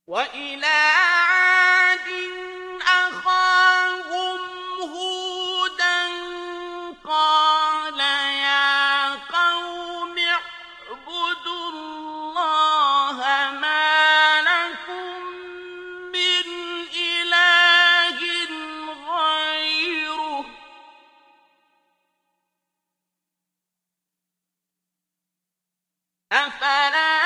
وإلى عاد أخاهم هودا قال يا قوم اعبدوا الله ما لكم من إله غيره أفلا